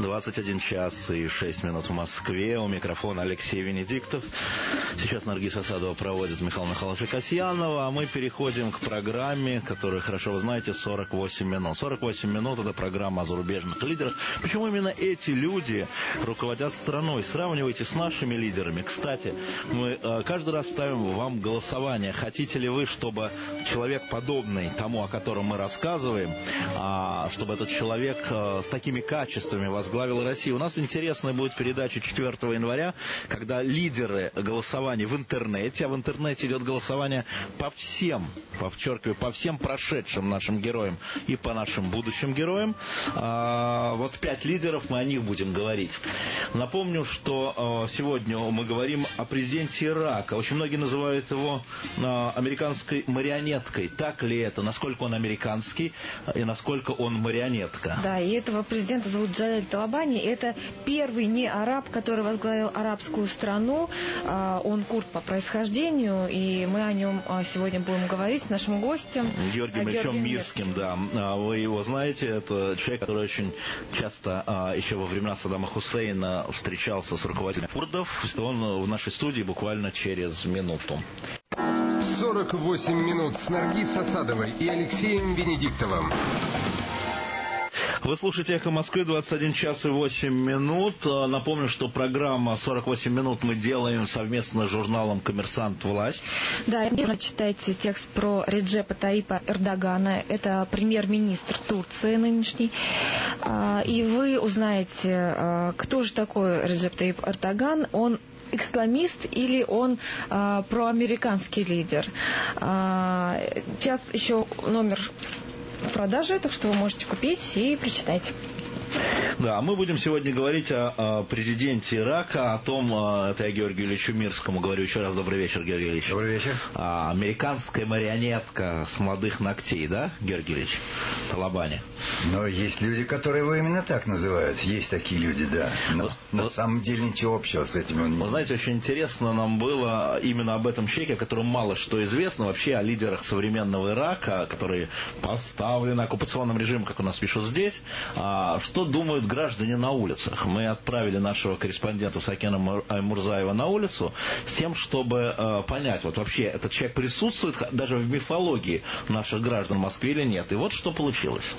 21 час и 6 минут в Москве. У микрофона Алексей Венедиктов. Сейчас Наргиз Асадова проводит Михаила Михайловича Касьянова. А мы переходим к программе, которую, хорошо вы знаете, 48 минут. 48 минут – это программа о зарубежных лидерах. Почему именно эти люди руководят страной? Сравнивайте с нашими лидерами. Кстати, мы каждый раз ставим вам голосование. Хотите ли вы, чтобы человек, подобный тому, о котором мы рассказываем, чтобы этот человек с такими качествами возглавил Россию? У нас интересная будет передача 4 января, когда лидеры голосования в интернете, а в интернете идет голосование по всем, подчеркиваю, по всем прошедшим нашим героям и по нашим будущим героям. Вот 5 лидеров, мы о них будем говорить. Напомню, что сегодня мы говорим о президенте Ирака. Очень многие называют его американской марионеткой. Так ли это? Насколько он американский и насколько он марионетка? Да, и этого президента зовут Джалаль Талабани. Это первый не араб, который возглавил арабскую страну. Он курд по происхождению, и мы о нем сегодня будем говорить с нашим гостем. Георгием Ильичем Мирским, да. Вы его знаете, это человек, который очень часто, еще во времена Саддама Хусейна, встречался с руководителем курдов. Он в нашей студии буквально через минуту. 48 минут с Наргиз Асадовой и Алексеем Венедиктовым. Вы слушаете «Эхо Москвы», 21 час и 8 минут. Напомню, что программа 48 минут мы делаем совместно с журналом «Коммерсант. Власть». Да, и читайте текст про Реджепа Таипа Эрдогана. Это премьер-министр Турции нынешний. И вы узнаете, кто же такой Реджеп Таип Эрдоган. Он исламист или он проамериканский лидер. Сейчас еще номер в продаже, так что вы можете купить и прочитать. Да, мы будем сегодня говорить о президенте Ирака, о том, это я Георгию Ильичу Мирскому говорю еще раз. Добрый вечер, Георгий Ильич. Добрый вечер. Американская марионетка с молодых ногтей, да, Георгий Ильич? Талабани. Но есть люди, которые его именно так называют. Есть такие люди, да. Но на самом деле ничего общего с этим он не... Вы знаете, очень интересно нам было именно об этом человеке, о котором мало что известно, вообще о лидерах современного Ирака, которые поставлены оккупационным режимом, как у нас пишут здесь. Что думают граждане на улицах? Мы отправили нашего корреспондента Сакена Аймурзаева на улицу с тем, чтобы понять, вот вообще этот человек присутствует даже в мифологии наших граждан в Москве или нет. И вот что получилось.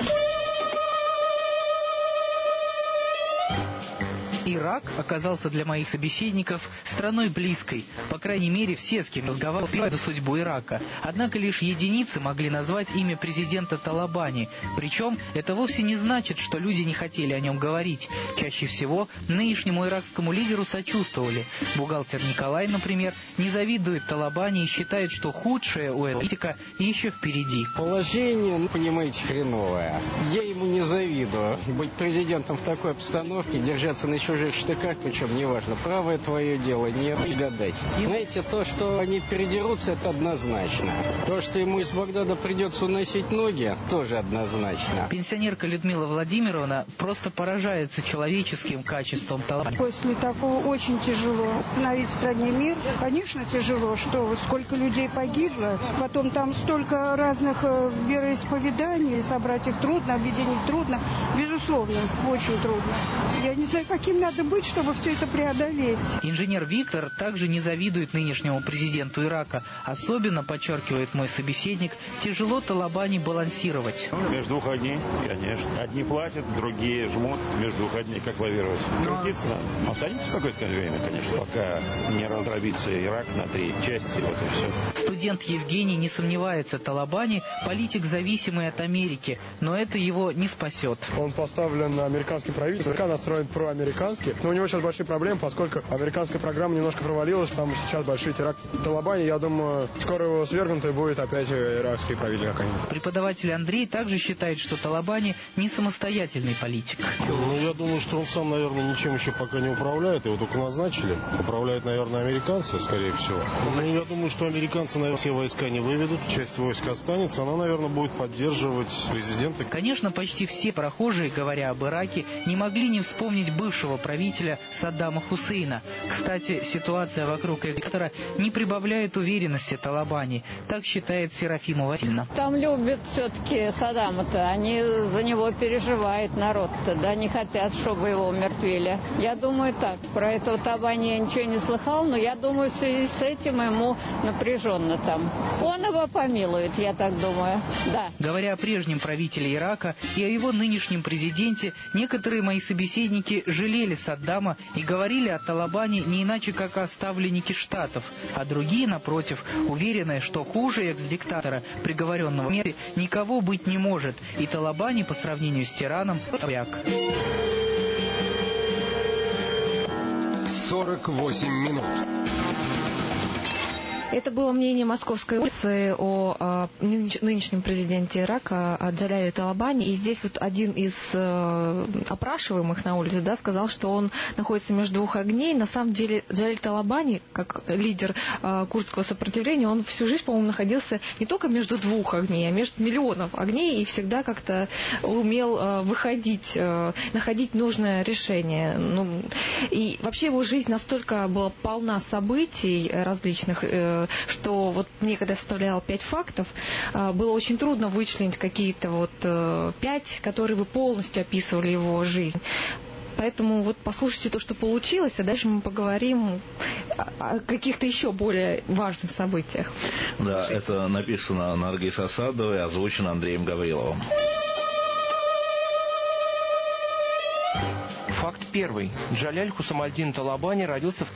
Ирак оказался для моих собеседников страной близкой. По крайней мере, все, с кем разговаривал, знают за судьбу Ирака. Однако лишь единицы могли назвать имя президента Талабани. Причем это вовсе не значит, что люди не хотели о нем говорить. Чаще всего нынешнему иракскому лидеру сочувствовали. Бухгалтер Николай, например, не завидует Талабани и считает, что худшее у этого политика еще впереди. Положение, понимаете, хреновое. Я ему не завидую. Быть президентом в такой обстановке, держаться на чужих штыках, причем неважно, правое твое дело, нет, и гадать. Знаете, то, что они передерутся, это однозначно. То, что ему из Багдада придется уносить ноги, тоже однозначно. Пенсионерка Людмила Владимировна просто поражается человеческим качеством Талабани. После такого очень тяжело остановить в стране мир. Конечно, тяжело, что сколько людей погибло, потом там столько разных вероисповеданий, собрать их трудно, объединить трудно. Безусловно, очень трудно. Я не знаю, каким надо быть, чтобы все это преодолеть. Инженер Виктор также не завидует нынешнему президенту Ирака. Особенно, подчеркивает мой собеседник, тяжело Талабани балансировать. Между двух огней, конечно. Одни платят, другие жмут. Между двух огней как лавировать? Крутиться надо. Останется какое-то время, конечно, пока не раздробится Ирак на 3 части. Вот и все. Студент Евгений не сомневается, Талабани политик, зависимый от Америки, но это его не спасет. Он поставлен на американским правительством, Ирак настроен проамерикански, но у него сейчас большие проблемы, поскольку американская программа немножко провалилась, там сейчас большие теракты. Талабани, я думаю, скоро его свергнут и будет опять иракский правитель какой-нибудь. Преподаватель Андрей также считает, что Талабани не самостоятельный политик. Ну, я думаю, что он сам, наверное, ничем еще пока не управляет, его только назначили. Управляют, наверное, американцы, скорее всего. Ну, я думаю, что американцы, наверное, все войска не выведут, часть войск останется, она, наверное, будет поддерживать президента. Конечно, почти все прохожие, говоря об Ираке, не могли не вспомнить бывшего правительства правителя Саддама Хусейна. Кстати, ситуация вокруг диктатора не прибавляет уверенности Талабани. Так считает Серафима Васильевна. Там любят все-таки Саддама-то. Они за него переживают, народ-то, да, не хотят, чтобы его умертвили. Я думаю так. Про этого Талабани я ничего не слыхал, но я думаю, в связи с этим ему напряженно там. Он его помилует, я так думаю, да. Говоря о прежнем правителе Ирака и о его нынешнем президенте, некоторые мои собеседники жалели Саддама и говорили о Талабани не иначе, как о ставленнике Штатов, а другие, напротив, уверены, что хуже экс-диктатора, приговоренного к смерти, никого быть не может, и Талабани по сравнению с тираном – враг. 48 минут. Это было мнение Московской улицы о нынешнем президенте Ирака, о Джаляле Талабани. И здесь вот один из опрашиваемых на улице, да, сказал, что он находится между двух огней. На самом деле Джаляль Талабани, как лидер курдского сопротивления, он всю жизнь, по-моему, находился не только между двух огней, а между миллионов огней и всегда как-то умел выходить, находить нужное решение. Ну, и вообще его жизнь настолько была полна событий различных, что вот мне, когда составляла 5 фактов, было очень трудно вычленить какие-то вот 5, которые бы полностью описывали его жизнь. Поэтому вот послушайте то, что получилось, а дальше мы поговорим о каких-то еще более важных событиях. Да, это написано Наргиз Асадовой, озвучено Андреем Гавриловым. Факт первый. Джаляль Хусамальдин Талабани родился в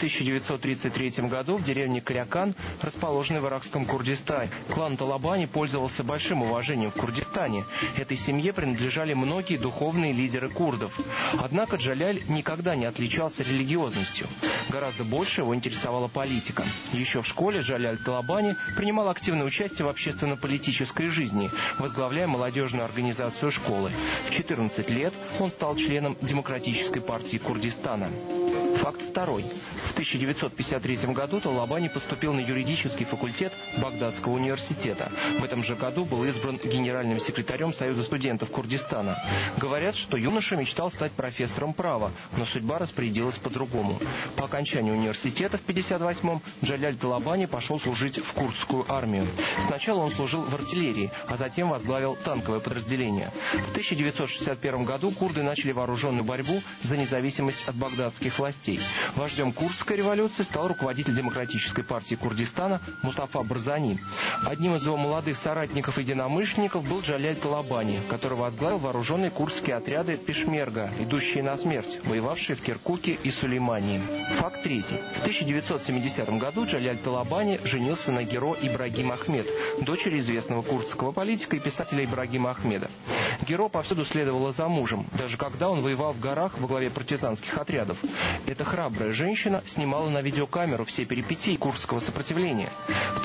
1933 году в деревне Карякан, расположенной в иракском Курдистане. Клан Талабани пользовался большим уважением в Курдистане. Этой семье принадлежали многие духовные лидеры курдов. Однако Джаляль никогда не отличался религиозностью. Гораздо больше его интересовала политика. Еще в школе Джаляль Талабани принимал активное участие в общественно-политической жизни, возглавляя молодежную организацию школы. В 14 лет он стал членом Демократической партии Курдистана. Факт второй. В 1953 году Талабани поступил на юридический факультет Багдадского университета. В этом же году был избран генеральным секретарем Союза студентов Курдистана. Говорят, что юноша мечтал стать профессором права, но судьба распорядилась по-другому. По окончанию университета в 1958-м Джаляль Талабани пошел служить в курдскую армию. Сначала он служил в артиллерии, а затем возглавил танковое подразделение. В 1961 году курды начали вооруженную борьбу за независимость от багдадских властей. Вождем курдской революции стал руководитель Демократической партии Курдистана Мустафа Барзани. Одним из его молодых соратников и единомышленников был Джаляль Талабани, который возглавил вооруженные курдские отряды Пешмерга, идущие на смерть, воевавшие в Киркуке и Сулеймании. Факт третий. В 1970 году Джаляль Талабани женился на Геро Ибрагим Ахмед, дочери известного курдского политика и писателя Ибрагима Ахмеда. Геро повсюду следовала за мужем, даже когда он воевал в горах во главе партизанских отрядов. Эта храбрая женщина снимала на видеокамеру все перипетии курдского сопротивления. В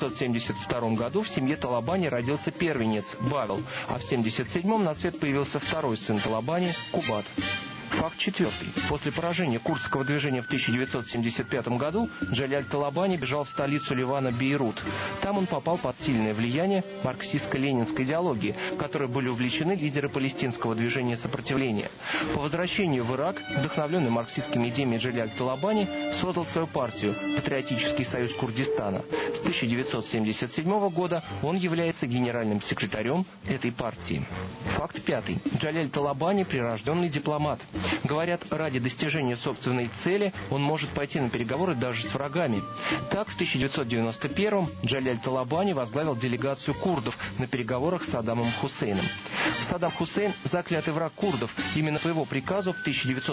1972 году в семье Талабани родился первенец Бавел, а в 1977 на свет появился второй сын Талабани Кубат. Факт четвертый. После поражения курдского движения в 1975 году Джаляль Талабани бежал в столицу Ливана Бейрут. Там он попал под сильное влияние марксистско-ленинской идеологии, которой были увлечены лидеры палестинского движения сопротивления. По возвращению в Ирак, вдохновленный марксистскими идеями, Джаляль Талабани создал свою партию «Патриотический союз Курдистана». С 1977 года он является генеральным секретарем этой партии. Факт пятый. Джаляль Талабани – прирожденный дипломат. Говорят, ради достижения собственной цели он может пойти на переговоры даже с врагами. Так, в 1991-м Джаляль Талабани возглавил делегацию курдов на переговорах с Саддамом Хусейном. Саддам Хусейн – заклятый враг курдов. Именно по его приказу в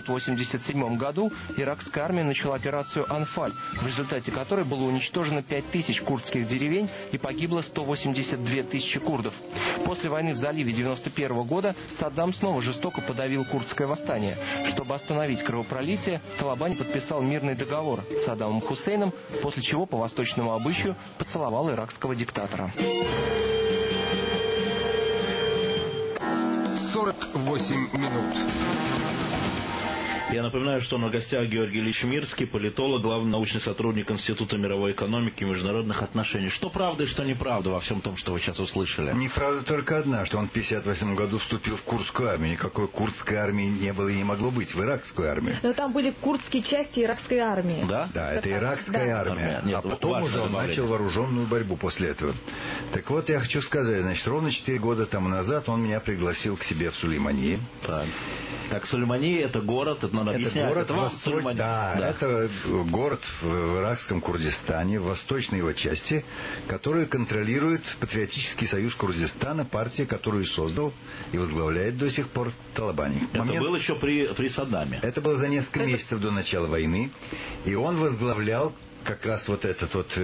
1987 году иракская армия начала операцию «Анфаль», в результате которой было уничтожено 5000 курдских деревень и погибло 182 тысячи курдов. После войны в заливе 1991 года Саддам снова жестоко подавил курдское восстание. Чтобы остановить кровопролитие, Талабани подписал мирный договор с Саддамом Хусейном, после чего по восточному обычаю поцеловал иракского диктатора. 48 минут. Я напоминаю, что на гостях Георгий Ильич Мирский, политолог, главный научный сотрудник Института мировой экономики и международных отношений. Что правда и что неправда во всем том, что вы сейчас услышали? Неправда только одна, что он в 1958 году вступил в курдскую армию. Никакой курдской армии не было и не могло быть, в иракскую армию. Но там были курдские части иракской армии. Да? Да, это иракская армия. Нет, а потом уже он начал вооруженную борьбу после этого. Так вот, я хочу сказать, значит, ровно 4 года тому назад он меня пригласил к себе в Сулеймании. Так, Сулеймания — это город, это надо объяснять. Город это Сулеймания. Да, это город в иракском Курдистане, в восточной его части, который контролирует Патриотический союз Курдистана, партия, которую создал и возглавляет до сих пор Талабани. Это было еще при Саддаме. Это было за несколько месяцев до начала войны. И он возглавлял как раз вот этот вот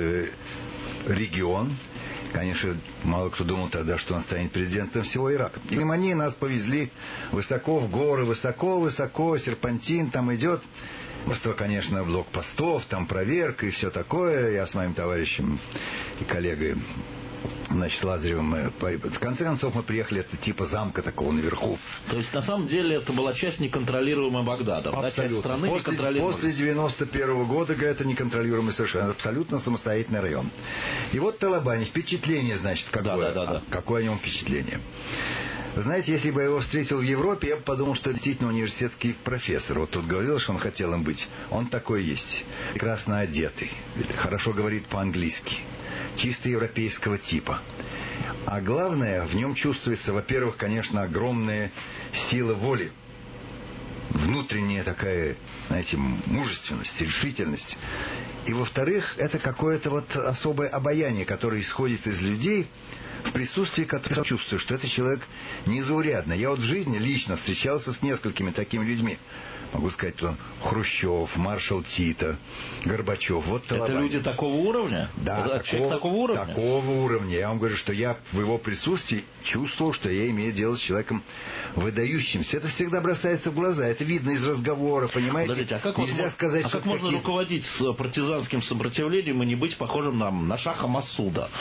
регион. Конечно, мало кто думал тогда, что он станет президентом всего Ирака. И они нас повезли высоко в горы, высоко-высоко, серпантин там идет. Просто, конечно, блокпостов, там проверка и все такое. Я с моим товарищем и коллегой, значит, Лазаревым, в конце концов мы приехали, это типа замка такого наверху. То есть, на самом деле, это была часть неконтролируемая Багдадом. Абсолютно. Да, часть страны неконтролируемая. После 91 года это неконтролируемый совершенно, абсолютно самостоятельный район. И вот Талабани, впечатление, значит, какое? Да. Какое о нем впечатление? Вы знаете, если бы я его встретил в Европе, я бы подумал, что это действительно университетский профессор. Вот тут говорил, что он хотел им быть. Он такой есть. Прекрасно одетый. Хорошо говорит по-английски. Чисто европейского типа. А главное, в нем чувствуется, во-первых, конечно, огромная сила воли. Внутренняя такая, знаете, мужественность, решительность. И, во-вторых, это какое-то вот особое обаяние, которое исходит из людей, в присутствии которого чувствую, что это человек незаурядный. Я вот в жизни лично встречался с несколькими такими людьми. Могу сказать, Хрущев, маршал Тито, Горбачев. Вот это люди такого уровня? Да, человек такого уровня? Такого уровня. Я вам говорю, что я в его присутствии чувствовал, что я имею дело с человеком выдающимся. Это всегда бросается в глаза. Это видно из разговора, понимаете? Подождите, а как нельзя сказать, как можно руководить с партизанским сопротивлением и не быть похожим на Шаха Масуда?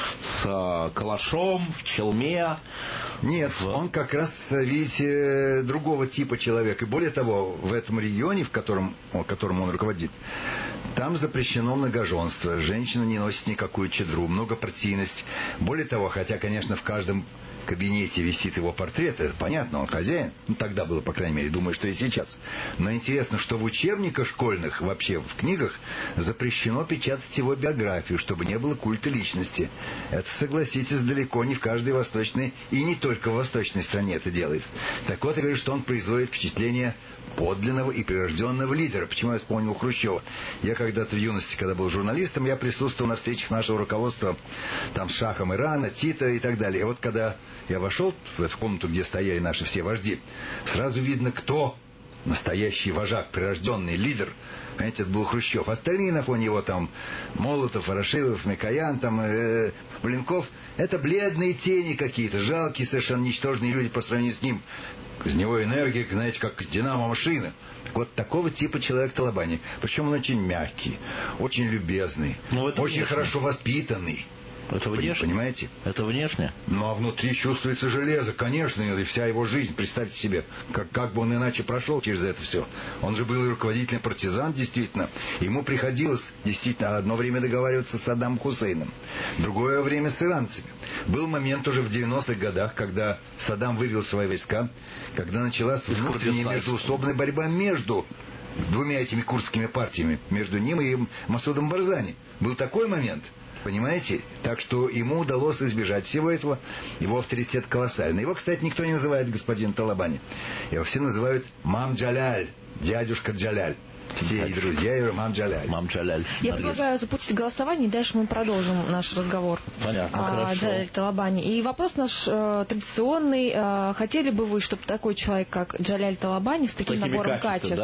С калашом, в челме? Нет, он как раз, видите, другого типа человек. И более того, в этом регионе, которым он руководит, там запрещено многоженство. Женщина не носит никакую чадру, многопартийность. Более того, хотя, конечно, в каждом кабинете висит его портрет, это понятно, он хозяин. Ну, тогда было, по крайней мере, думаю, что и сейчас. Но интересно, что в учебниках школьных, вообще в книгах, запрещено печатать его биографию, чтобы не было культа личности. Это, согласитесь, далеко не в каждой восточной, и не только в восточной стране это делается. Так вот, я говорю, что он производит впечатление подлинного и прирожденного лидера. Почему я вспомнил Хрущева? Я когда-то в юности, когда был журналистом, я присутствовал на встречах нашего руководства там с шахом Ирана, Тита и так далее. И вот когда я вошел в эту комнату, где стояли наши все вожди, сразу видно, кто настоящий вожак, прирожденный лидер. Понимаете, это был Хрущев. Остальные на фоне его там Молотов, Ворошилов, Микоян, там, Блинков, это бледные тени какие-то, жалкие, совершенно ничтожные люди по сравнению с ним. Из него энергия, знаете, как из динамо-машины. Так вот, такого типа человек Талабани. Причем он очень мягкий, очень любезный, очень хорошо воспитанный. Это внешне? Понимаете? Это внешне? Ну, а внутри чувствуется железо, конечно, и вся его жизнь, представьте себе, как бы он иначе прошел через это все. Он же был и руководителем партизан, действительно. Ему приходилось, действительно, одно время договариваться с Саддамом Хусейном, другое время с иранцами. Был момент уже в 90-х годах, когда Саддам вывел свои войска, когда началась внутренняя междоусобная борьба между двумя этими курдскими партиями, между ним и Масудом Барзани. Был такой момент. Понимаете? Так что ему удалось избежать всего этого. Его авторитет колоссальный. Его, кстати, никто не называет господин Талабани. Его все называют Мам Джаляль, дядюшка Джаляль. Все и друзья его Мам Джаляль. Мам Джаляль. Я предлагаю запустить голосование, и дальше мы продолжим наш разговор. Понятно, о Джаляль Талабани. И вопрос наш традиционный. Хотели бы вы, чтобы такой человек, как Джаляль Талабани, с таким набором качеств,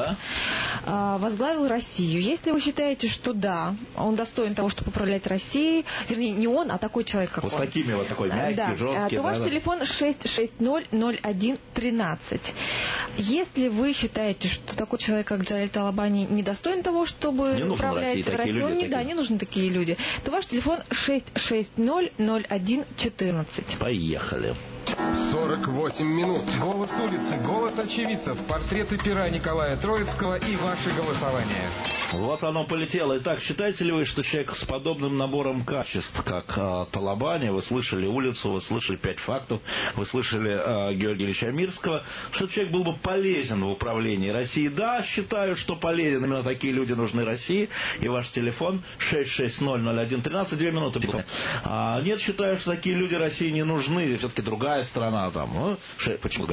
возглавил Россию? Если вы считаете, что да, он достоин того, чтобы управлять Россией, вернее, не он, а такой человек, как он. Вот с такими вот такой мягкий, жесткий. То ваш телефон 6600113. Если вы считаете, что такой человек, как Джаляль Талабани, недостоин того, чтобы управлять Россией, не нужны такие люди, то ваш телефон 6600114. Поехали. 48 минут. Голос улицы, голос очевидцев, портреты пера Николая Троицкого и ваше голосование. Вот оно полетело. Итак, считаете ли вы, что человек с подобным набором качеств, как Талабани, вы слышали улицу, вы слышали 5 фактов, вы слышали Георгия Ильича Мирского, что человек был бы полезен в управлении Россией? Да, считаю, что полезен. Именно такие люди нужны России. И ваш телефон 660-01-13, 2 минуты. Нет, считаю, что такие люди России не нужны. Все-таки другая страна там. Почему?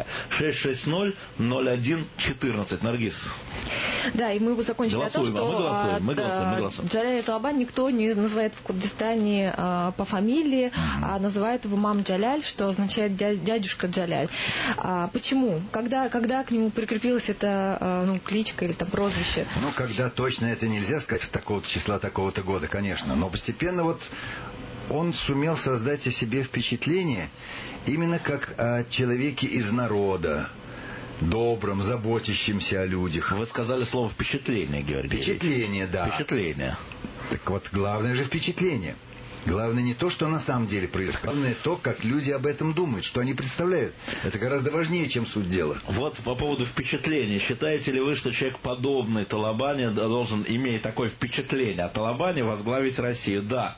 660-01-14. Наргиз. Да, и мы бы закончили голосуем, о том, что мы голосуем. Джаляля Талабани никто не называет в Курдистане по фамилии, а называет его мам Джаляль, что означает дядюшка Джаляль. Почему? Когда к нему прикрепилась эта кличка или там прозвище? Когда точно это нельзя сказать, такого-то числа, такого-то года, конечно. Но постепенно он сумел создать о себе впечатление именно как о человеке из народа, добрым, заботящимся о людях. Вы сказали слово «впечатление», Георгий. Впечатление, да. Впечатление. Так вот, главное же впечатление. Главное не то, что на самом деле происходит. Главное то, как люди об этом думают, что они представляют. Это гораздо важнее, чем суть дела. Вот по поводу впечатления. Считаете ли вы, что человек, подобный Талабани, должен, имея такое впечатление о Талабани, возглавить Россию? Да.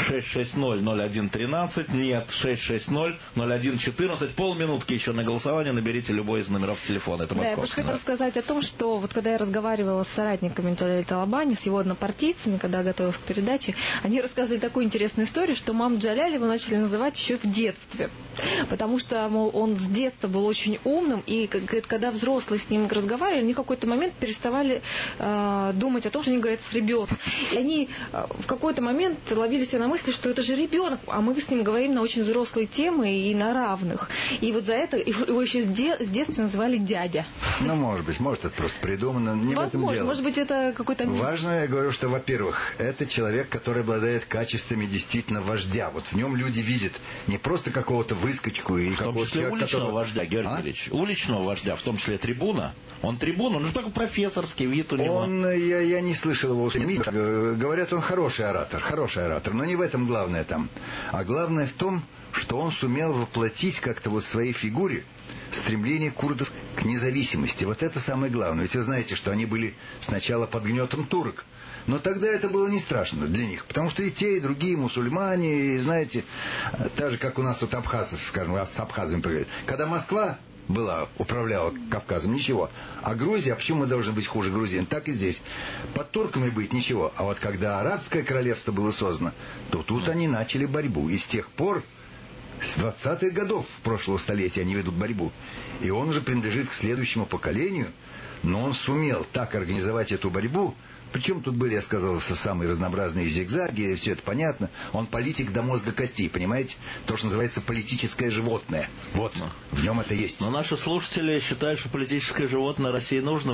660-01-13. Нет. 660-01-14. Полминутки еще на голосование. Наберите любой из номеров телефона. Это московский. Да, я просто хотела рассказать о том, что вот когда я разговаривала с соратниками Джаляля Талабани, с его однопартийцами, когда готовилась к передаче, они рассказывали такую интересную историю, что маму Джаляля его начали называть еще в детстве. Потому что, мол, он с детства был очень умным, и когда взрослые с ним разговаривали, они в какой-то момент переставали думать о том, что они говорят с ребенком. И они в какой-то момент ловили себя на мысли, что это же ребенок, а мы с ним говорим на очень взрослые темы и на равных. И вот за это его еще в детстве называли дядя. Может это просто придумано. Не в этом дело. Может быть, это какой-то... Важно, я говорю, что, во-первых, это человек, который обладает качествами действительно вождя. Вот в нем люди видят не просто какого-то выскочку и какого-то... В том числе уличного вождя, Георгий Ильич. Уличного вождя, в том числе трибуна. Он трибун, он же такой профессорский вид у него. Я не слышал его. Говорят, он хороший оратор. Но не в этом главное там. А главное в том, что он сумел воплотить как-то в своей фигуре стремление курдов к независимости. Вот это самое главное. Ведь вы знаете, что они были сначала под гнетом турок. Но тогда это было не страшно для них, потому что и те, и другие мусульмане, и, знаете, так же, как у нас вот абхазы, скажем, с абхазами поговорили. Когда Москва управляла Кавказом, ничего. А Грузия, почему мы должны быть хуже грузин? Так и здесь. Под турками быть ничего. А вот когда арабское королевство было создано, то тут они начали борьбу. И с тех пор, с 20-х годов прошлого столетия они ведут борьбу. И он уже принадлежит к следующему поколению, но он сумел так организовать эту борьбу. Причем тут были, я сказал, самые разнообразные зигзаги, все это понятно. Он политик до мозга костей, понимаете? То, что называется политическое животное. Вот, в нем это есть. Но наши слушатели считают, что политическое животное России нужно.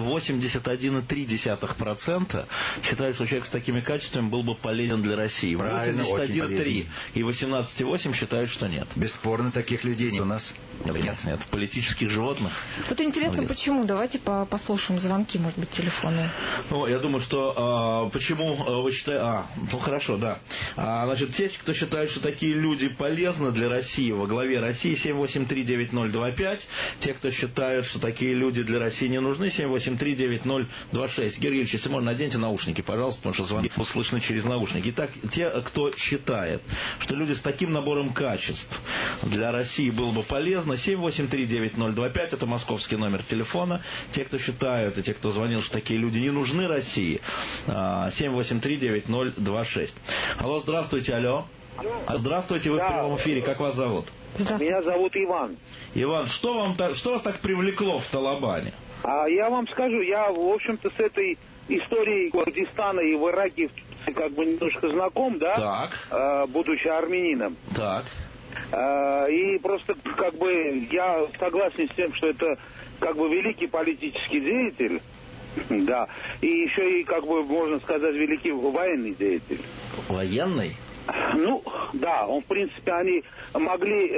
81,3% считают, что человек с такими качествами был бы полезен для России. 81,3% и 18,8% считают, что нет. Бесспорно, таких людей нет у нас. Нет, политических животных. Вот интересно, почему? Давайте послушаем звонки, может быть, телефонные. Я думаю, что почему вы считаете... хорошо, да. Значит, те, кто считают, что такие люди полезны для России, во главе России 7839025. Те, кто считают, что такие люди для России не нужны, 7839026. Георгий Ильич, если можно, наденьте наушники, пожалуйста, потому что звонки услышны через наушники. Итак, те, кто считает, что люди с таким набором качеств для России было бы полезно, 7839025, это московский номер телефона. Те, кто считают, и те, кто звонил, что такие люди не нужны России, 7839026. Алло, здравствуйте, алло. Здравствуйте, вы в прямом эфире, как вас зовут? Меня зовут Иван. Иван, что вас так привлекло в Талабани? Я вам скажу, я, в общем-то, с этой историей Курдистана и в Ираке как бы немножко знаком, да? Так. Будучи армянином. Так. И просто как бы я согласен с тем, что это как бы великий политический деятель. Да. И еще и, как бы, можно сказать, великий военный деятель. Военный? Да. Он, в принципе, они могли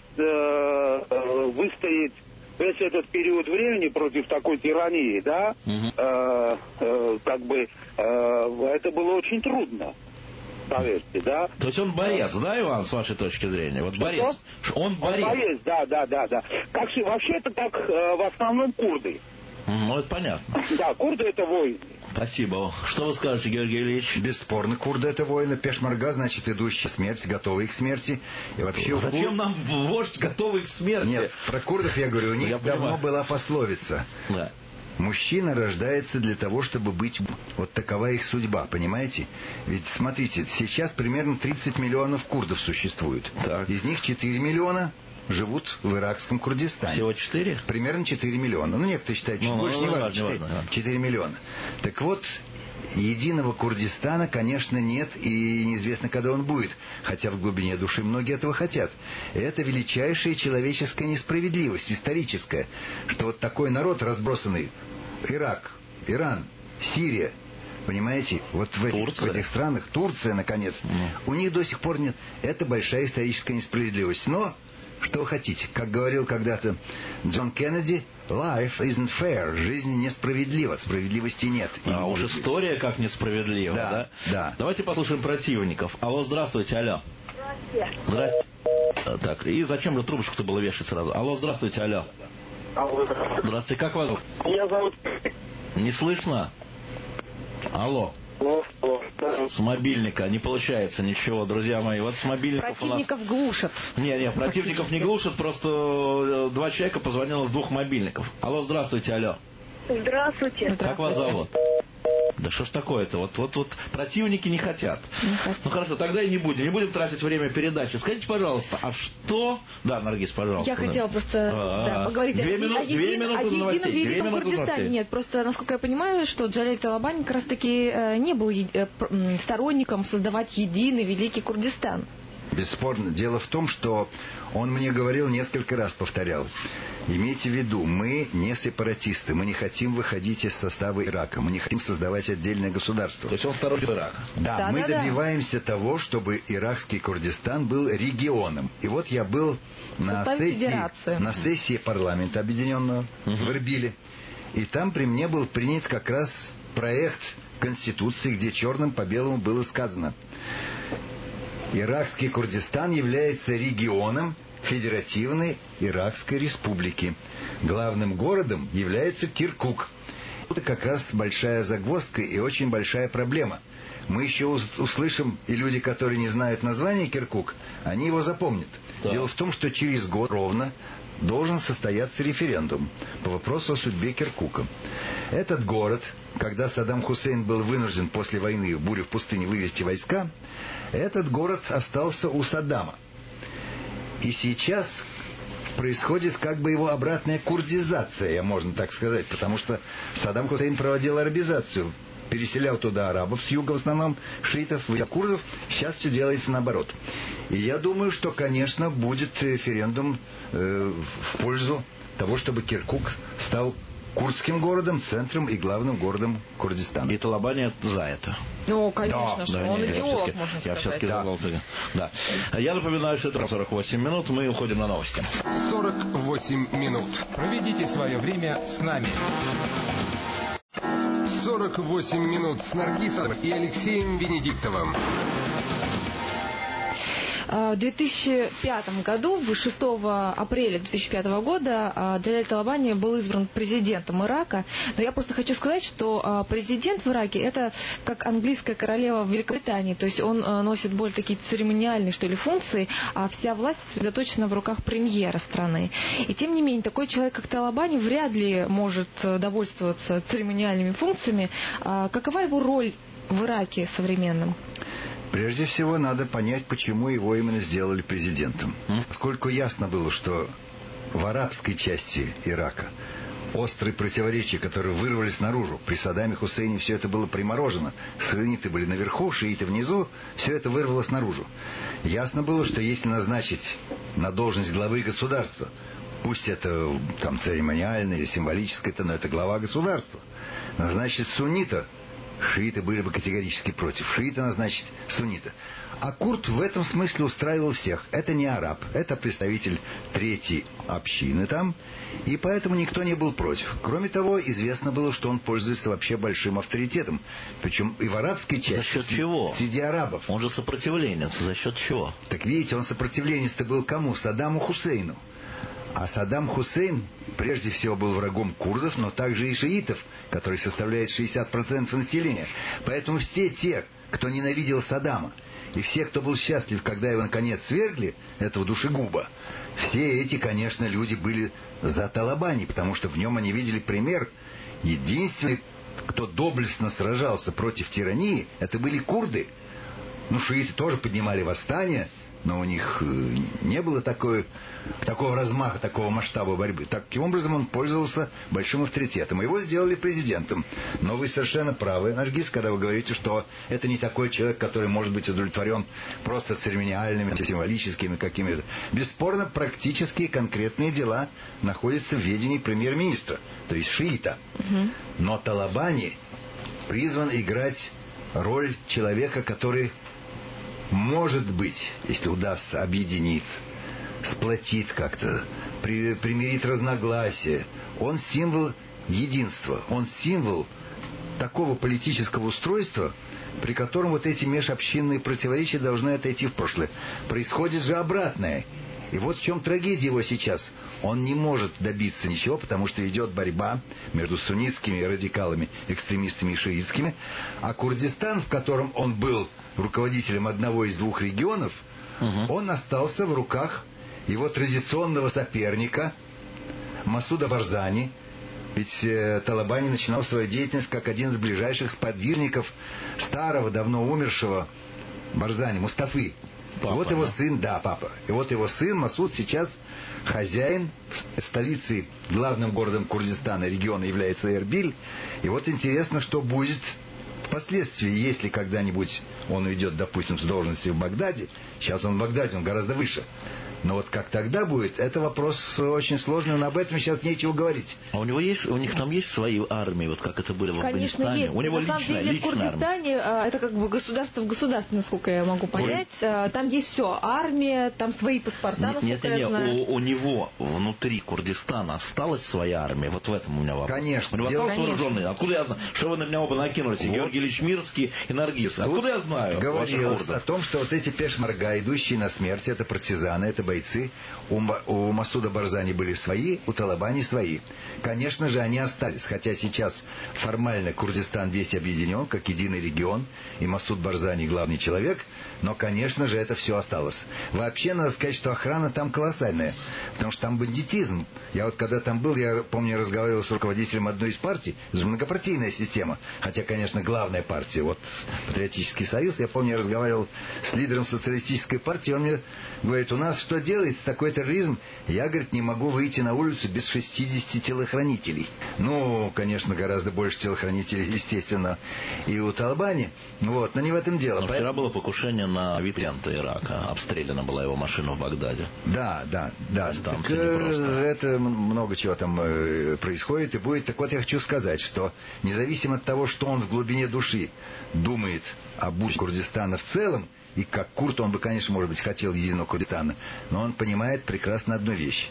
выстоять весь этот период времени против такой тирании, да? Как бы это было очень трудно. поверьте, да. То есть он борец, да, Иван, с вашей точки зрения? Вот борец. Он борец. Он борец, да. Вообще это как в основном курды. Ну, это понятно. Да, курды это воины. Спасибо. Что вы скажете, Георгий Ильич? Бесспорно, курды это воины. Пешмарга, значит, идущие смерть, готовые к смерти. И вообще, зачем нам вождь, готовый к смерти? Нет, про курдов я говорю, у них давно была пословица. Да. Мужчина рождается для того, чтобы быть... Вот такова их судьба, понимаете? Ведь, смотрите, сейчас примерно 30 миллионов курдов существует. Так. Из них 4 миллиона живут в иракском Курдистане. Всего 4? Примерно 4 миллиона. Ну, некоторые считают, чуть больше, не важно. 4 миллиона. Так вот, единого Курдистана, конечно, нет, и неизвестно, когда он будет. Хотя в глубине души многие этого хотят. И это величайшая человеческая несправедливость, историческая, что вот такой народ разбросанный, Ирак, Иран, Сирия, понимаете, вот в этих странах, Турция, наконец, у них до сих пор нет. Это большая историческая несправедливость. Но, что вы хотите, как говорил когда-то Джон Кеннеди, life isn't fair, жизнь несправедлива, справедливости нет. А уж история как несправедлива, да? Да. Давайте послушаем противников. Алло, здравствуйте, алло. Здрасте. Так, и зачем же трубочку-то было вешать сразу? Алло, здравствуйте, алло. Здравствуйте, как вас зовут? Меня зовут... Не слышно? Алло. С мобильника не получается ничего, друзья мои. Вот с мобильников противников у нас... глушат. Не, противников не глушат, просто 2 человека позвонило с 2 мобильников. Алло, здравствуйте, алло. Здравствуйте. Как вас зовут? Да что ж такое-то? Вот противники не хотят. Ну хорошо, тогда и не будем тратить время передачи. Скажите, пожалуйста, а что... Да, Наргиз, пожалуйста. Я хотела просто поговорить о едином великом Курдистане. Нет, просто, насколько я понимаю, что Джаляль Талабани как раз таки не был сторонником создавать единый великий Курдистан. Бесспорно. Дело в том, что он мне говорил, несколько раз повторял. Имейте в виду, мы не сепаратисты, мы не хотим выходить из состава Ирака, мы не хотим создавать отдельное государство. То есть он сторонник Ирака? Да, мы добиваемся того, чтобы иракский Курдистан был регионом. И вот я был на сессии парламента объединенного в Эрбиле. И там при мне был принят как раз проект Конституции, где черным по белому было сказано: Иракский Курдистан является регионом Федеративной Иракской Республики. Главным городом является Киркук. Это как раз большая загвоздка и очень большая проблема. Мы еще услышим, и люди, которые не знают название Киркук, они его запомнят. Да. Дело в том, что через год ровно должен состояться референдум по вопросу о судьбе Киркука. Этот город, когда Саддам Хусейн был вынужден после войны, бури в пустыне, вывести войска, этот город остался у Саддама. И сейчас происходит как бы его обратная курдизация, можно так сказать, потому что Саддам Хусейн проводил арабизацию, переселял туда арабов с юга, в основном шиитов, курдов. Сейчас все делается наоборот. И я думаю, что, конечно, будет референдум в пользу того, чтобы Киркук стал курдским городом, центром и главным городом Курдистана. И Талабани за это. Ну, конечно, что он идеолог, можно сказать. Я все-таки да. Я напоминаю, что это 48 минут, мы уходим на новости. 48 минут. Проведите свое время с нами. 48 минут с Наргизом и Алексеем Венедиктовым. В 2005 году, 6 апреля 2005 года, Джаляль Талабани был избран президентом Ирака. Но я просто хочу сказать, что президент в Ираке — это как английская королева в Великобритании. То есть он носит более такие церемониальные, что ли, функции, а вся власть сосредоточена в руках премьера страны. И тем не менее, такой человек, как Талабани, вряд ли может довольствоваться церемониальными функциями. Какова его роль в Ираке современном? Прежде всего, надо понять, почему его именно сделали президентом. Поскольку ясно было, что в арабской части Ирака острые противоречия, которые вырвались наружу, при Саддаме Хусейне все это было приморожено. Сунниты были наверху, шииты внизу, все это вырвалось наружу. Ясно было, что если назначить на должность главы государства, пусть это там церемониальное или символическое, но это глава государства, назначить суннита шииты были бы категорически против. Шиита назначит суннита. А Курд в этом смысле устраивал всех. Это не араб, это представитель третьей общины там, и поэтому никто не был против. Кроме того, известно было, что он пользуется вообще большим авторитетом. Причем и в арабской части. За счет чего? Среди арабов. Он же сопротивленец. За счет чего? Так видите, он сопротивленец-то был кому? Саддаму Хусейну. А Саддам Хусейн прежде всего был врагом курдов, но также и шиитов, которые составляют 60% населения. Поэтому все те, кто ненавидел Саддама, и все, кто был счастлив, когда его наконец свергли, этого душегуба, все эти, конечно, люди были за Талабани, потому что в нем они видели пример. Единственный, кто доблестно сражался против тирании, это были курды. Ну, шииты тоже поднимали восстание, но у них не было такого размаха, такого масштаба борьбы. Таким образом, он пользовался большим авторитетом. Его сделали президентом. Но вы совершенно правы, Наргиз, когда вы говорите, что это не такой человек, который может быть удовлетворен просто церемониальными, символическими какими-то. Бесспорно, практические конкретные дела находятся в ведении премьер-министра, то есть шиита. Но Талабани призван играть роль человека, который, может быть, если удастся, объединит, сплотит как-то, примирит разногласия. Он символ единства, он символ такого политического устройства, при котором вот эти межобщинные противоречия должны отойти в прошлое. Происходит же обратное. И вот в чем трагедия его сейчас. Он не может добиться ничего, потому что идет борьба между суннитскими радикалами, экстремистами и шиитскими. А Курдистан, в котором он был руководителем одного из двух регионов, он остался в руках его традиционного соперника Масуда Барзани. Ведь Талабани начинал свою деятельность как один из ближайших сподвижников старого, давно умершего Барзани, Мустафы. Папа, вот его сын, да, папа. И вот его сын Масуд сейчас хозяин столицы, главным городом Курдистана, региона является Эрбиль. И вот интересно, что будет впоследствии, если когда-нибудь он уйдет, допустим, с должности в Багдаде. Сейчас он в Багдаде, он гораздо выше. Но вот как тогда будет, это вопрос очень сложный, но об этом сейчас нечего говорить. А у них там есть свои армии, вот как это были в Афганистане? Конечно, есть. У него на самом деле в Курдистане это как бы государство в государстве, насколько я могу понять. Там есть все. Армия, там свои паспорта, насколько я знаю. У него внутри Курдистана осталась своя армия? Вот в этом у меня вопрос. Конечно. У него осталось вооруженные? Откуда я знаю? Что вы на меня оба накинулись? Вот. Георгий Ильич Мирский и Наргиз. Откуда я знаю? Говорилось о том, что вот эти пешмарга, идущие на смерть, это партизаны, это бойцы. У Масуда Барзани были свои, у Талабани свои. Конечно же, они остались. Хотя сейчас формально Курдистан весь объединен, как единый регион, и Масуд Барзани главный человек, но, конечно же, это все осталось. Вообще, надо сказать, что охрана там колоссальная, потому что там бандитизм. Я вот когда там был, я помню, я разговаривал с руководителем одной из партий, это же многопартийная система, хотя, конечно, главная партия, вот Патриотический союз, я помню, я разговаривал с лидером социалистической партии, он мне говорит, у нас что делается, такой терроризм? Я, говорит, не могу выйти на улицу без 60 телохранителей. Ну, конечно, гораздо больше телохранителей, естественно, и у Талабани, вот, но не в этом дело. Но вчера было покушение на президента Ирака, обстреляна была его машина в Багдаде. Да. Так, это много чего там происходит и будет. Так вот, я хочу сказать, что независимо от того, что он в глубине души думает о будущем Курдистана в целом, и как курд он бы, конечно, может быть, хотел единого Курдистана, но он понимает прекрасно одну вещь.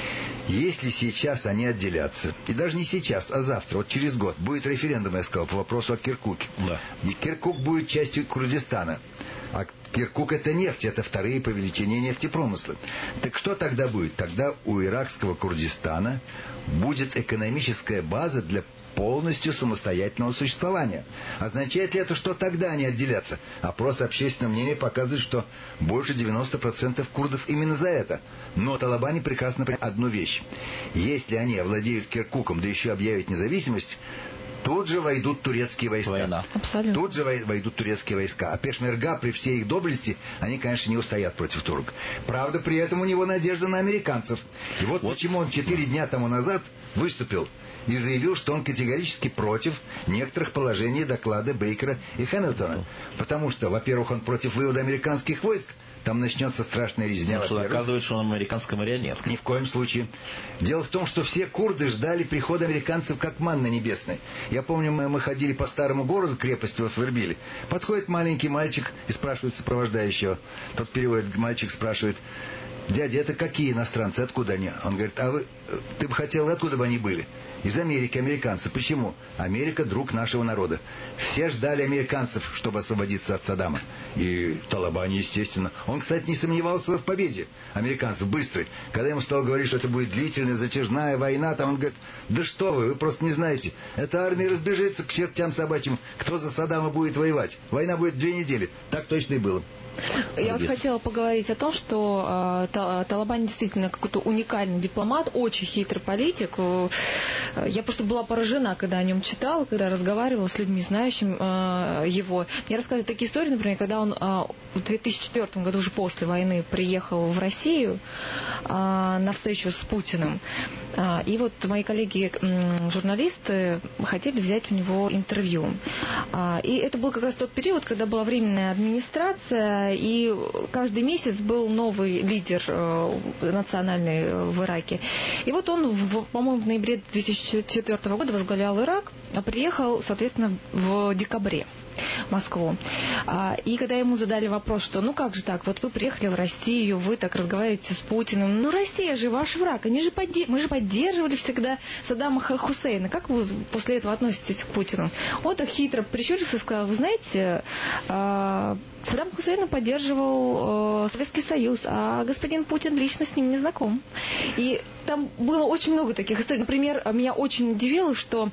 Если сейчас они отделятся, и даже не сейчас, а завтра, вот через год, будет референдум, я сказал, по вопросу о Киркуке. Да. И Киркук будет частью Курдистана. А Киркук — это нефть, это вторые по величине нефтепромыслы. Так что тогда будет? Тогда у иракского Курдистана будет экономическая база для полностью самостоятельного существования. Означает ли это, что тогда они отделятся? Опрос общественного мнения показывает, что больше 90% курдов именно за это. Но Талабани прекрасно понимают одну вещь. Если они овладеют Киркуком, да еще объявят независимость, тут же войдут турецкие войска. Война. Абсолютно. Тут же войдут турецкие войска. А пешмерга, при всей их доблести, они, конечно, не устоят против турок. Правда, при этом у него надежда на американцев. И вот почему он 4 дня тому назад выступил и заявил, что он категорически против некоторых положений доклада Бейкера и Хэмилтона. Потому что, во-первых, он против вывода американских войск. Там начнется страшная резня. Что доказывает, что он американская марионетка. Ни в коем случае. Дело в том, что все курды ждали прихода американцев как манна небесная. Я помню, мы ходили по старому городу, крепости вот в Эрбиле. Подходит маленький мальчик и спрашивает сопровождающего. Тот переводит, мальчик спрашивает: дядя, это какие иностранцы, откуда они? Он говорит: а ты бы хотел, откуда бы они были? Из Америки, американцы. Почему? Америка — друг нашего народа. Все ждали американцев, чтобы освободиться от Саддама. И Талабани, естественно. Он, кстати, не сомневался в победе американцев, быстрой. Когда ему стал говорить, что это будет длительная, затяжная война, там он говорит: да что вы просто не знаете. Эта армия разбежится к чертям собачьим. Кто за Саддама будет воевать? Война будет 2 недели. Так точно и было. Я вот хотела поговорить о том, что Талабани действительно какой-то уникальный дипломат, очень хитрый политик. Я просто была поражена, когда о нем читала, когда разговаривала с людьми, знающими его. Мне рассказывают такие истории, например, когда он в 2004 году, уже после войны, приехал в Россию на встречу с Путиным. И вот мои коллеги-журналисты хотели взять у него интервью. И это был как раз тот период, когда была временная администрация, и каждый месяц был новый лидер национальный в Ираке. И вот он, по-моему, в ноябре 2004 года возглавлял Ирак, а приехал, соответственно, в декабре в Москву. И когда ему задали вопрос, что ну как же так, вот вы приехали в Россию, вы так разговариваете с Путиным, ну Россия же ваш враг, мы же поддерживали всегда Саддама Хусейна, как вы после этого относитесь к Путину? Он так хитро прищурился и сказал: вы знаете, Саддам Хусейн поддерживал Советский Союз, а господин Путин лично с ним не знаком. И там было очень много таких историй. Например, меня очень удивило, что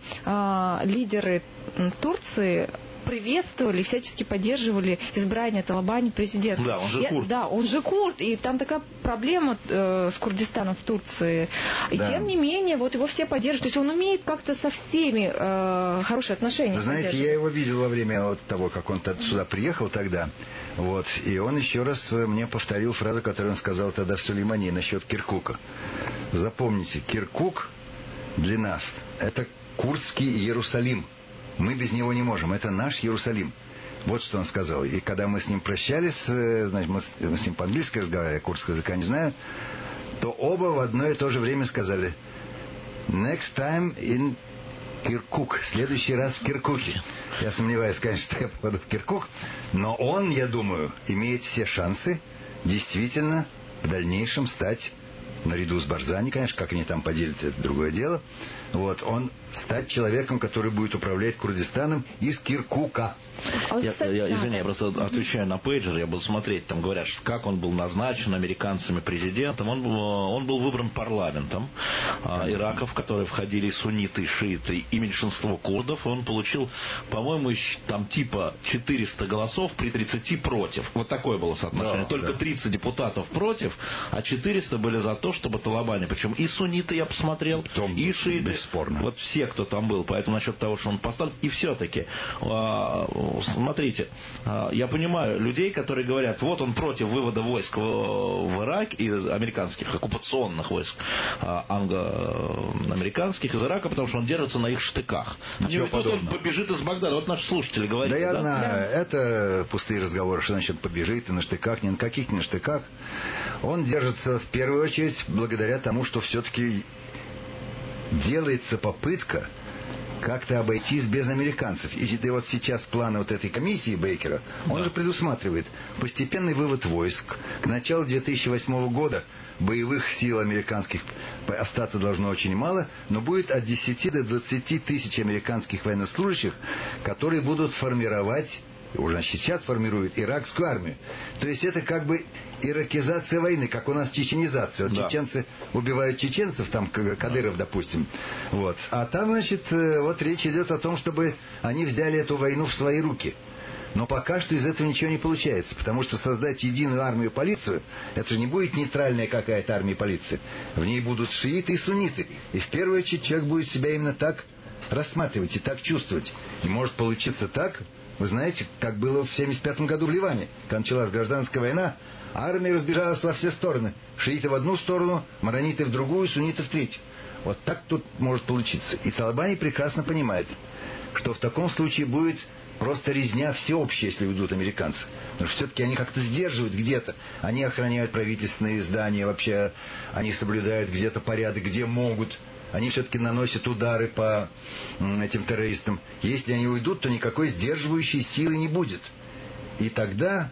лидеры Турции приветствовали, всячески поддерживали избрание Талабани президентом. Да, он же курд. Да, он же курд, и там такая проблема с Курдистаном в Турции. И тем не менее, вот его все поддерживают. То есть он умеет как-то со всеми хорошие отношения. Знаете, я его видел во время вот того, как он сюда приехал тогда. Вот, и он еще раз мне повторил фразу, которую он сказал тогда в Сулеймании насчет Киркука. Запомните, Киркук для нас — это курдский Иерусалим. Мы без него не можем. Это наш Иерусалим. Вот что он сказал. И когда мы с ним прощались, значит, мы с ним по-английски разговаривали, я курдского языка не знаю, то оба в одно и то же время сказали: next time in Киркук. В следующий раз в Киркуке. Я сомневаюсь, конечно, что я попаду в Киркук, но он, я думаю, имеет все шансы действительно в дальнейшем стать, наряду с Барзани, конечно, как они там поделят, это другое дело. Вот, он стать человеком, который будет управлять Курдистаном из Киркука. Извини, я просто отвечаю на пейджер, я буду смотреть, там говорят, как он был назначен американцами президентом. Он был выбран парламентом Ирака, в который входили сунниты, шииты и меньшинство курдов. Он получил, по-моему, там типа 400 голосов при 30 против. Вот такое было соотношение. Только 30 депутатов против, а 400 были за то, чтобы Талабани. Причем и сунниты, я посмотрел, и шииты. Бесспорно. Вот все, кто там был. Поэтому насчет того, что он поставлен. И все-таки, смотрите, я понимаю людей, которые говорят: вот он против вывода войск в Ирак, из американских оккупационных войск англо-американских из Ирака, потому что он держится на их штыках. Ничего подобного. Он побежит из Багдада. Вот наши слушатели говорят. Да, я знаю. Это пустые разговоры, что значит побежит и на штыках. Ни на каких не на штыках. Он держится в первую очередь благодаря тому, что все-таки делается попытка как-то обойтись без американцев. И вот сейчас планы вот этой комиссии Бейкера, он же предусматривает постепенный вывод войск. К началу 2008 года боевых сил американских остаться должно очень мало, но будет от 10 до 20 тысяч американских военнослужащих, которые будут формировать, уже сейчас формируют, иракскую армию. То есть это как бы иракизация войны, как у нас чеченизация. Вот чеченцы убивают чеченцев, там Кадыров, допустим. Вот. А там, значит, вот речь идет о том, чтобы они взяли эту войну в свои руки. Но пока что из этого ничего не получается, потому что создать единую армию-полицию, это же не будет нейтральная какая-то армия-полиция. В ней будут шииты и сунниты. И в первую очередь человек будет себя именно так рассматривать и так чувствовать. И может получиться так, вы знаете, как было в 1975 году в Ливане, когда началась гражданская война, армия разбежалась во все стороны. Шииты в одну сторону, марониты в другую, сунниты в третью. Вот так тут может получиться. И Талабани прекрасно понимает, что в таком случае будет просто резня всеобщая, если уйдут американцы. Потому что все-таки они как-то сдерживают где-то. Они охраняют правительственные здания, вообще они соблюдают где-то порядок, где могут. они все-таки наносят удары по этим террористам. Если они уйдут, то никакой сдерживающей силы не будет. И тогда,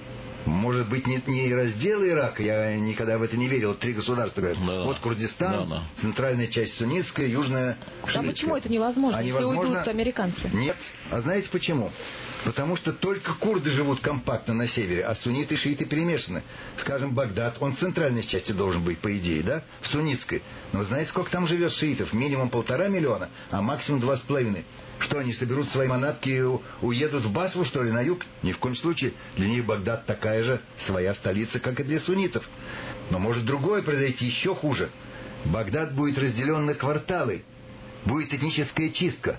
может быть, не раздел Ирака, я никогда в это не верил, 3 государства говорят. Да. Вот Курдистан, центральная часть суннитская, южная шиитская. А почему это невозможно, если уйдут американцы? Нет. А знаете почему? Потому что только курды живут компактно на севере, а сунниты и шииты перемешаны. Скажем, Багдад, он в центральной части должен быть, по идее, да? В суннитской. Но знаете, сколько там живет шиитов? Минимум 1,5 миллиона, а максимум 2,5. Что, они соберут свои манатки и уедут в Басру, что ли, на юг? Ни в коем случае. Для них Багдад такая же своя столица, как и для суннитов. Но может другое произойти еще хуже. Багдад будет разделен на кварталы. Будет этническая чистка.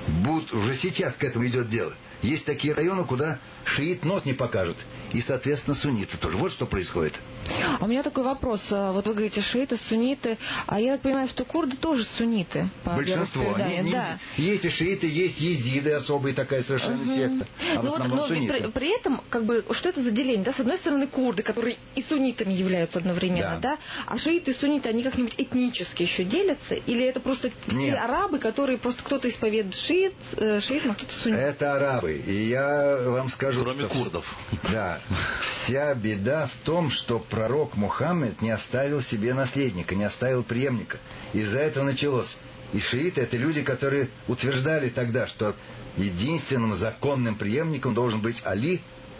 Уже сейчас к этому идет дело. Есть такие районы, куда шиит нос не покажет. И, соответственно, сунниты тоже. Вот что происходит. А у меня такой вопрос. Вот вы говорите, шииты, сунниты. А я так понимаю, что курды тоже сунниты. Большинство. Да. Есть и шииты, есть езиды, особая такая совершенно секта. А в основном сунниты. При этом, что это за деление? Да? С одной стороны, курды, которые и суннитами являются одновременно, да? А шииты и сунниты, они как-нибудь этнически еще делятся? Или это просто все арабы, которые просто кто-то исповедует шиизм, а кто-то суннит? Это арабы. И я вам скажу... Кроме курдов. Да. Вся беда в том, что пророк Мухаммед не оставил себе наследника, не оставил преемника. Из-за этого началось. И шииты — это люди, которые утверждали тогда, что единственным законным преемником должен быть Али.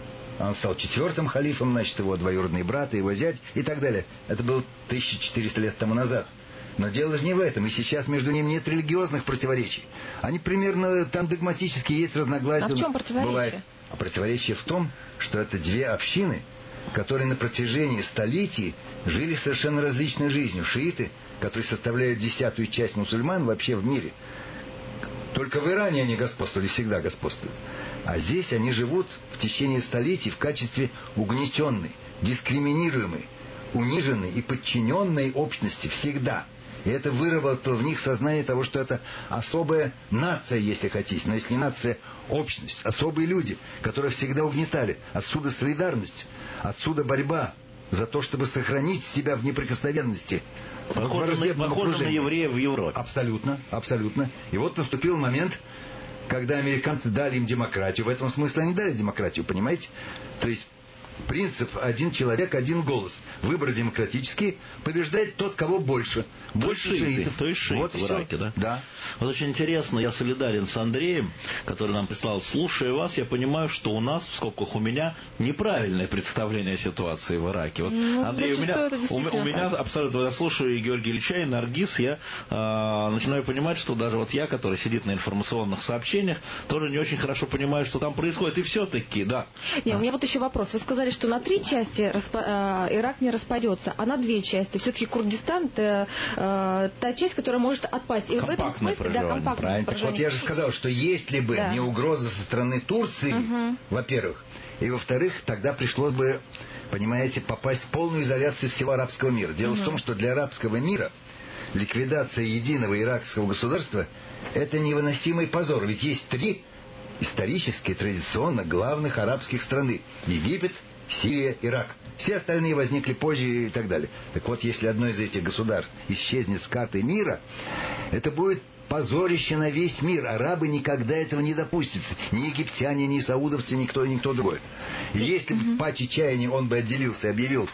Он стал 4-м халифом, значит, его двоюродный брат, его зять и так далее. Это было 1400 лет тому назад. Но дело же не в этом, и сейчас между ними нет религиозных противоречий. Они примерно там догматически есть разногласия. А в чем противоречие? Бывает. А противоречие в том, что это 2 общины, которые на протяжении столетий жили совершенно различной жизнью. Шииты, которые составляют 10-ю часть мусульман вообще в мире. Только в Иране они господствовали, всегда господствуют. А здесь они живут в течение столетий в качестве угнетенной, дискриминируемой, униженной и подчиненной общности всегда. И это выработало в них сознание того, что это особая нация, если хотите. Но если не нация, общность, особые люди, которые всегда угнетали. Отсюда солидарность, отсюда борьба за то, чтобы сохранить себя в неприкосновенности. Похоже на евреев в Европе. Абсолютно, абсолютно. И вот наступил момент, когда американцы дали им демократию. В этом смысле они дали демократию, понимаете? То есть принцип «один человек, один голос». Выбор демократический, побеждает тот, кого больше. Больше шиитов. То есть шииты в Ираке, да? Да. Вот очень интересно, я солидарен с Андреем, который нам прислал. Слушая вас, я понимаю, что у нас, в скобках у меня, неправильное представление о ситуации в Ираке. Вот, Андрей, у меня абсолютно, когда слушаю и Георгия Ильича, и Наргиз, я начинаю понимать, что даже вот я, который сидит на информационных сообщениях, тоже не очень хорошо понимаю, что там происходит. И все-таки, да. Не, у меня вот еще вопрос. Вы сказали, что на 3 части Ирак не распадется, а на 2 части. Все-таки Курдистан — это та часть, которая может отпасть. И в этом смысле, да, компактное проживание. Так вот я же сказал, что если бы не угроза со стороны Турции, во-первых, и во-вторых, тогда пришлось бы, понимаете, попасть в полную изоляцию всего арабского мира. Дело в том, что для арабского мира ликвидация единого иракского государства — это невыносимый позор. Ведь есть 3 исторически, традиционно главных арабских страны: Египет, Сирия, Ирак. Все остальные возникли позже и так далее. Так вот, если одно из этих государств исчезнет с карты мира, это будет позорище на весь мир. Арабы никогда этого не допустят. Ни египтяне, ни саудовцы, никто другой. И если бы по чаяния он бы отделился и объявил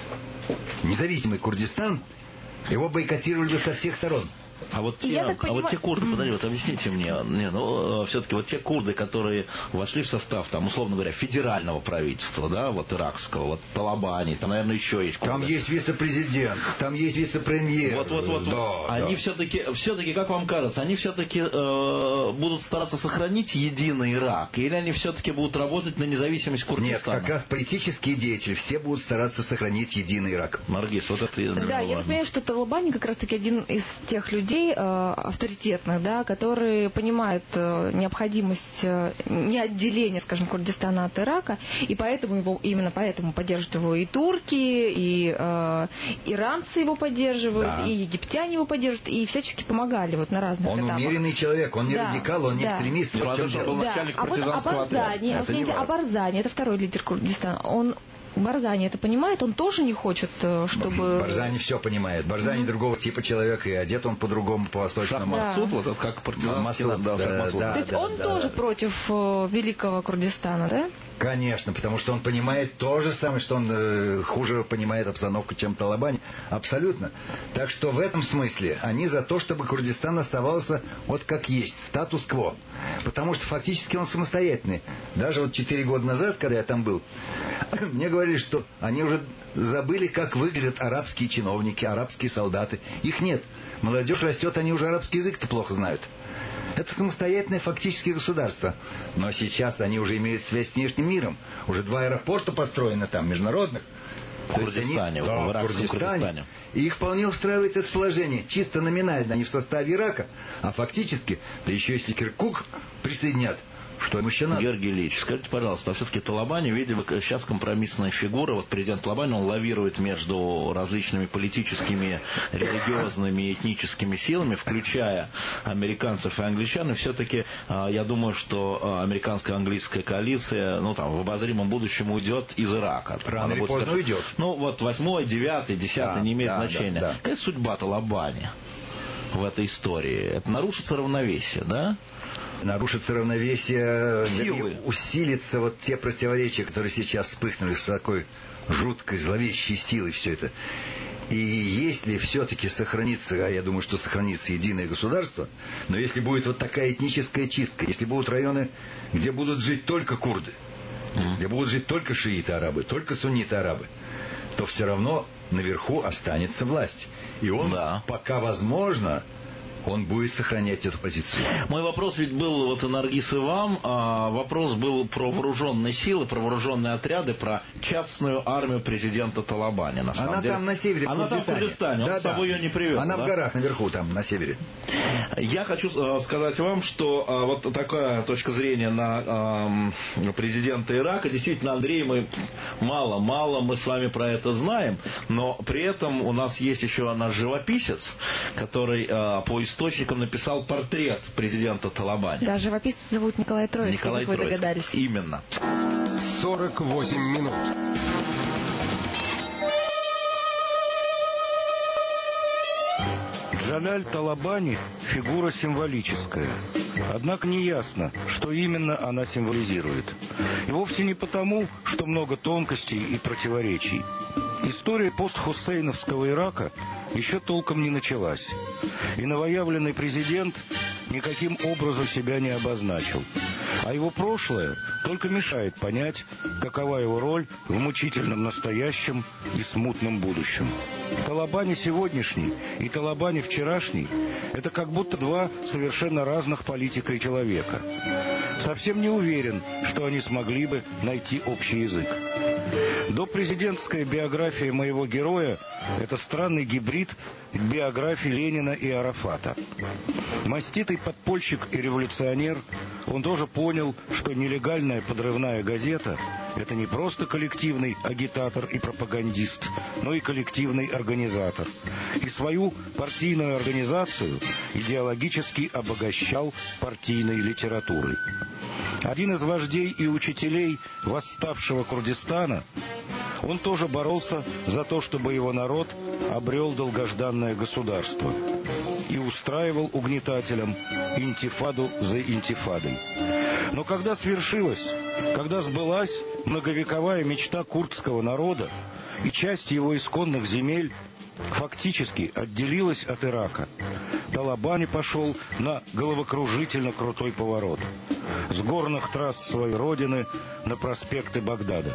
независимый Курдистан, его бойкотировали бы со всех сторон. А вот те курды, подожди, вот объясните мне, все-таки вот те курды, которые вошли в состав, там, условно говоря, федерального правительства, да, вот иракского, вот Талабани, там, наверное, еще есть курды. Там есть вице-президент, там есть вице-премьер. Вот. Да, они все-таки, как вам кажется, они все-таки будут стараться сохранить единый Ирак, или они все-таки будут работать на независимость Курдистана? Нет, как раз политические деятели все будут стараться сохранить единый Ирак. Наргиз, вот это... Да, я так понимаю, что Талабани как раз-таки один из тех людей, авторитетных, да, которые понимают необходимость не отделения, скажем, Курдистана от Ирака, и именно поэтому поддерживают его и турки, и иранцы его поддерживают, и египтяне его поддерживают, и всячески помогали вот на разных этапах. Он умеренный человек, он не радикал, он не экстремист. Он был начальник партизанского отряда. А Барзани, это второй лидер Курдистана, он Барзани это понимает? Он тоже не хочет, чтобы... Барзани все понимает. Барзани другого типа человека, и одет он по-другому, по-восточному. Шах-Масуд, вот это как партизанский Шах-Масуд. То есть он тоже против Великого Курдистана, да? Конечно, потому что он понимает то же самое, что он хуже понимает обстановку, чем Талабани. Абсолютно. Так что в этом смысле они за то, чтобы Курдистан оставался вот как есть, статус-кво. Потому что фактически он самостоятельный. Даже вот 4 года назад, когда я там был, мне говорили, что они уже забыли, как выглядят арабские чиновники, арабские солдаты. Их нет. Молодежь растет, они уже арабский язык-то плохо знают. Это самостоятельное фактически государство. Но сейчас они уже имеют связь с внешним миром. Уже 2 аэропорта построены там, международных. В Курдистане, в иракском Курдистане. И их вполне устраивает это положение. Чисто номинально они в составе Ирака, а фактически, да еще если Киркук присоединят, что ему еще надо? Георгий Ильич, скажите, пожалуйста, а все-таки Талабани, видимо, сейчас компромиссная фигура, вот президент Талабани, он лавирует между различными политическими, религиозными, этническими силами, включая американцев и англичан, и все-таки я думаю, что американская английская коалиция, ну там, в обозримом будущем уйдет из Ирака. Рано или поздно уйдет. Ну вот 8, 9, 10 не имеет значения. Да. Какая судьба Талабани в этой истории? Это нарушится равновесие, да? Нарушится равновесие, усилится вот те противоречия, которые сейчас вспыхнули с такой жуткой, зловещей силой, все это. И если все-таки сохранится, а я думаю, что сохранится единое государство, но если будет вот такая этническая чистка, если будут районы, где будут жить только курды, где будут жить только шииты-арабы, только сунниты-арабы, то все равно наверху останется власть. И он, пока возможно, он будет сохранять эту позицию. Мой вопрос ведь был, вот, Наргиз, и вам. Вопрос был про вооруженные силы, про вооруженные отряды, про частную армию президента Талабани. На самом деле. Там на севере, она там в Курдистане, он с собой ее не привез. Она в горах наверху, там, на севере. Я хочу сказать вам, что вот такая точка зрения на президента Ирака. Действительно, Андрей, мы мало мы с вами про это знаем, но при этом у нас есть еще наш живописец, который по источникам написал портрет президента Талабани. Да, живописца зовут Николай Троицкий, как вы догадались. Именно. 48 минут. Джаляль Талабани – фигура символическая. Однако неясно, что именно она символизирует. И вовсе не потому, что много тонкостей и противоречий. История постхусейновского Ирака еще толком не началась. И новоявленный президент никаким образом себя не обозначил. А его прошлое только мешает понять, какова его роль в мучительном настоящем и смутном будущем. Талабани сегодняшний и Талабани вчерашний – это как будто 2 совершенно разных политика и человека. Совсем не уверен, что они смогли бы найти общий язык. Допрезидентская биография моего героя – это странный гибрид биографии Ленина и Арафата. Маститый подпольщик и революционер, он тоже понял, что нелегальная подрывная газета – это не просто коллективный агитатор и пропагандист, но и коллективный организатор. И свою партийную организацию идеологически обогащал партийной литературой. Один из вождей и учителей восставшего Курдистана, он тоже боролся за то, чтобы его народ обрел долгожданное государство и устраивал угнетателям интифаду за интифадой. Но когда свершилось, когда сбылась многовековая мечта курдского народа, и часть его исконных земель фактически отделилась от Ирака, Талабани пошел на головокружительно крутой поворот с горных трасс своей родины на проспекты Багдада.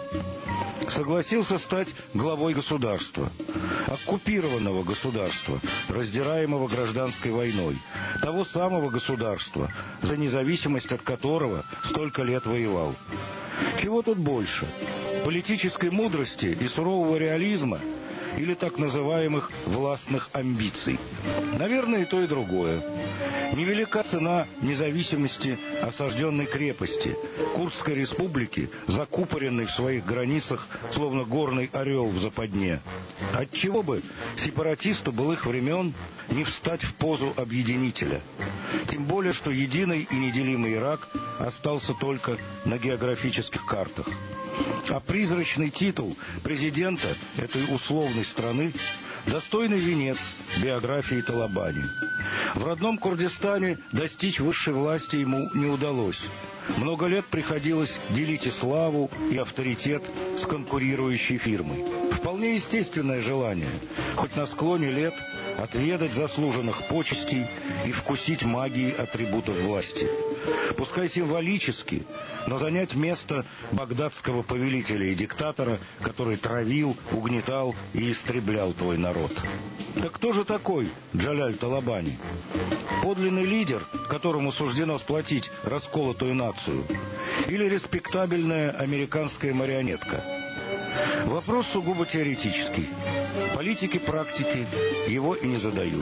Согласился стать главой государства, оккупированного государства, раздираемого гражданской войной, того самого государства, за независимость от которого столько лет воевал. Чего тут больше? Политической мудрости и сурового реализма или так называемых властных амбиций? Наверное, и то, и другое. Невелика цена независимости осажденной крепости, Курдской республики, закупоренной в своих границах, словно горный орел в западне. Отчего бы сепаратисту былых времен не встать в позу объединителя? Тем более, что единый и неделимый Ирак остался только на географических картах. А призрачный титул президента этой условной страны – достойный венец биографии Талабани. В родном Курдистане достичь высшей власти ему не удалось. Много лет приходилось делить и славу, и авторитет с конкурирующей фирмой. Вполне естественное желание, хоть на склоне лет, отведать заслуженных почестей и вкусить магии атрибутов власти. Пускай символически, но занять место багдадского повелителя и диктатора, который травил, угнетал и истреблял твой народ. Так кто же такой Джаляль Талабани? Подлинный лидер, которому суждено сплотить расколотую нацию? Или респектабельная американская марионетка? Вопрос сугубо теоретический. Политики практики его и не задают.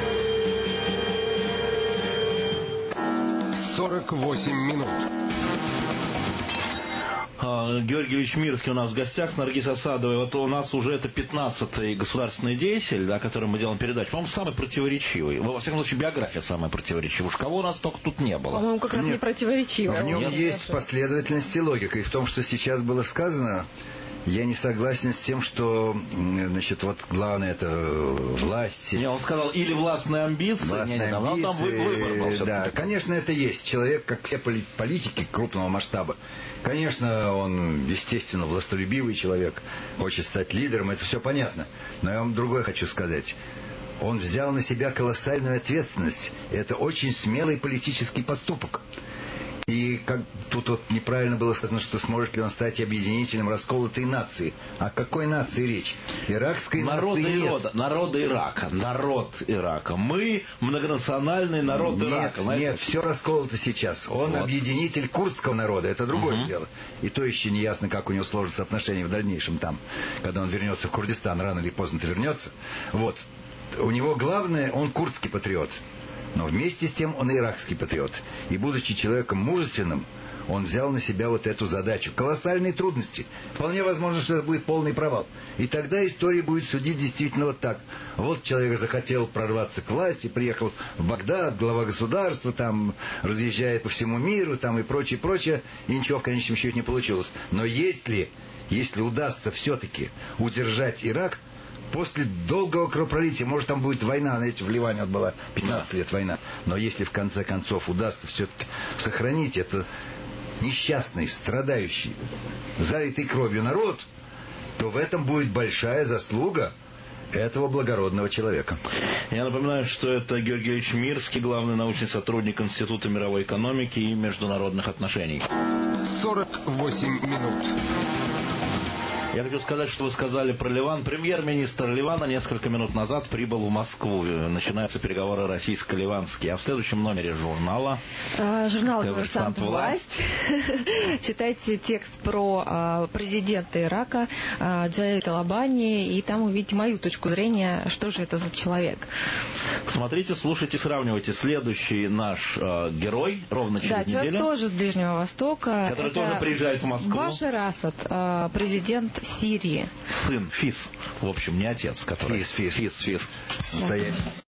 48 минут. Георгий Ильич Мирский у нас в гостях с Наргиз Асадовой. Вот у нас уже это 15-й государственный деятель, да, которым мы делаем передачу. По-моему, самый противоречивый. Во всяком случае, биография самая противоречивая. Уж кого у нас только тут не было. По-моему, как раз не противоречивая. В нем есть последовательность и логика. И в том, что сейчас было сказано, я не согласен с тем, что, значит, вот главное это власть. Не, он сказал, или властные амбиции. Там выбор был. Да, конечно, это есть. Человек, как все политики крупного масштаба. Конечно, он, естественно, властолюбивый человек, хочет стать лидером, это все понятно. Но я вам другое хочу сказать. Он взял на себя колоссальную ответственность. Это очень смелый политический поступок. И как тут вот неправильно было сказано, что сможет ли он стать объединителем расколотой нации. О какой нации речь? Иракской нации нет. Народа Ирака. Народ Ирака. Мы многонациональный народ Ирака. Нет, все расколото сейчас. Он объединитель курдского народа. Это другое дело. И то еще не ясно, как у него сложатся отношения в дальнейшем там. Когда он вернется в Курдистан, рано или поздно-то вернется. Вот. У него главное, он курдский патриот. Но вместе с тем он иракский патриот. И будучи человеком мужественным, он взял на себя вот эту задачу. Колоссальные трудности. Вполне возможно, что это будет полный провал. И тогда история будет судить действительно вот так. Вот человек захотел прорваться к власти, приехал в Багдад, глава государства, там разъезжает по всему миру, там и прочее, прочее, и ничего в конечном счете не получилось. Но если удастся все-таки удержать Ирак, после долгого кровопролития, может, там будет война, знаете, в Ливане вот была 15 лет война, но если в конце концов удастся все-таки сохранить это несчастный, страдающий, залитый кровью народ, то в этом будет большая заслуга этого благородного человека. Я напоминаю, что это Георгий Ильич Мирский, главный научный сотрудник Института мировой экономики и международных отношений. 48 минут. Я хочу сказать, что вы сказали про Ливан. Премьер-министр Ливана несколько минут назад прибыл в Москву. Начинаются переговоры российско-ливанские. А в следующем номере журнала... Журнал «Коммерсант. Власть». Читайте текст про президента Ирака Джаляль Талабани, и там увидите мою точку зрения, что же это за человек. Смотрите, слушайте, сравнивайте. Следующий наш герой ровно через неделю. Да, человек тоже с Ближнего Востока. Который тоже приезжает в Москву. Башар Асад, президент Сирии. Сын, Фис. В общем, не отец, который... Фис. Настоящий.